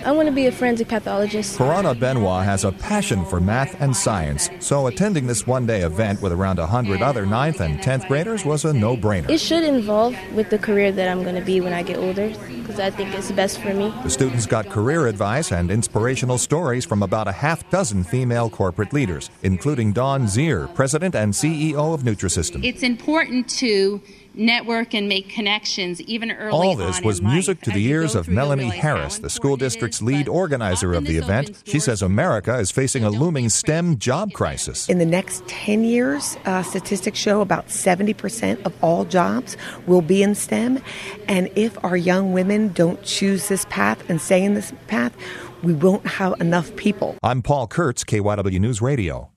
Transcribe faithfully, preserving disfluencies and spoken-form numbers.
I want to be a forensic pathologist. Karana Benoit has a passion for math and science, so attending this one-day event with around one hundred other ninth and tenth graders was a no-brainer. It should involve with the career that I'm going to be when I get older, because I think it's best for me. The students got career advice and inspirational stories from about a half dozen female corporate leaders, including Dawn Zier, president and C E O of Nutrisystem. It's important to network and make connections even early on. All this was music to the ears of Melanie Harris, the school district's lead organizer of the event. She says America is facing a looming STEM job crisis. In the next ten years, uh, statistics show about seventy percent of all jobs will be in STEM. And if our young women don't choose this path and stay in this path, we won't have enough people. I'm Paul Kurtz, K Y W News Radio.